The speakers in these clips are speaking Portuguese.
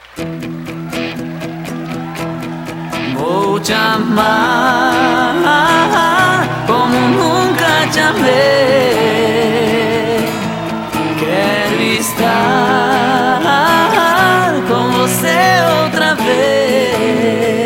Vou te amar como nunca te amei. Quero estar com você outra vez.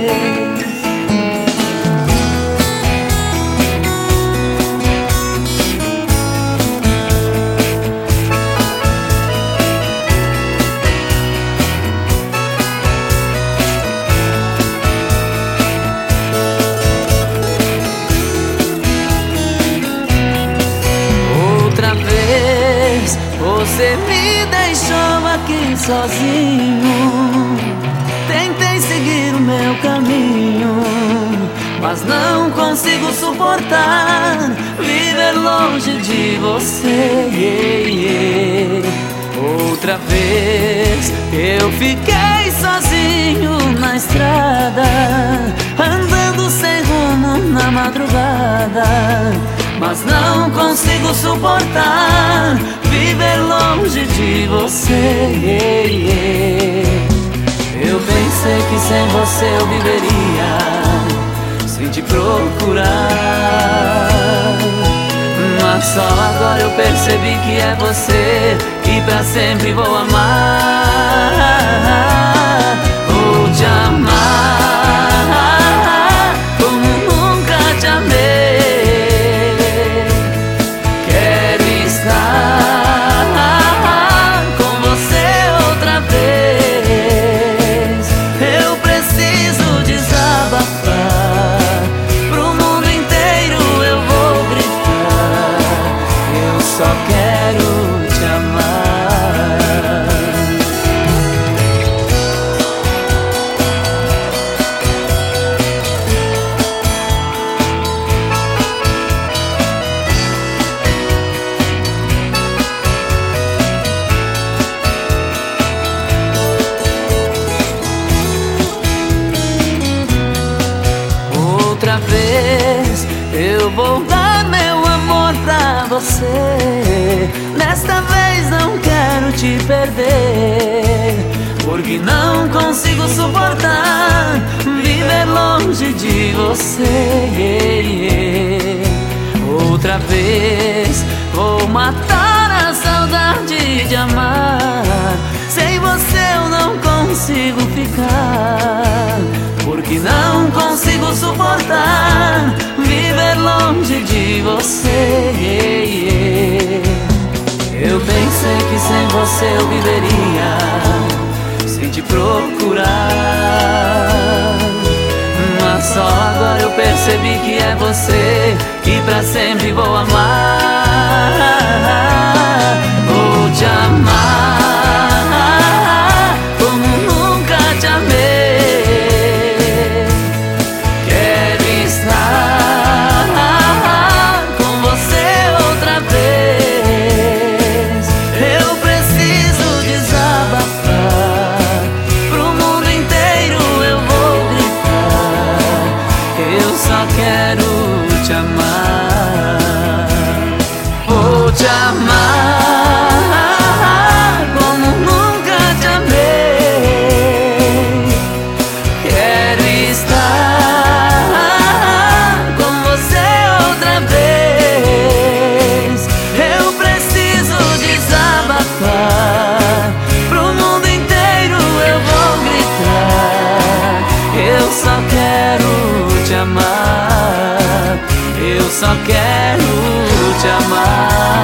Você me deixou aqui sozinho. Tentei seguir o meu caminho, mas não consigo suportar viver longe de você. Outra vez eu fiquei sozinho na estrada, andando sem rumo na madrugada, mas não consigo suportar viver longe de você. Eu pensei que sem você eu viveria, sem te procurar, mas só agora eu percebi que é você que pra sempre vou amar. Vou te amar como nunca te amei. Só quero te amar. Outra vez eu vou dar meu amor pra você. Desta vez não quero te perder, porque não consigo suportar viver longe de você. Outra vez vou matar a saudade de amar. Sem você eu não consigo ficar, porque não consigo suportar viver longe de você. Eu pensei que sem você eu viveria, sem te procurar, mas só agora eu percebi que é você que pra sempre vou amar. Vou te amar como nunca te amei. Quero estar com você outra vez. Eu preciso desabafar, pro mundo inteiro eu vou gritar. Eu só quero te amar. Vou te amar como nunca te amei. Quero estar com você outra vez. Eu preciso desabafar, pro mundo inteiro eu vou gritar. Eu só quero te amar. Eu só quero te amar.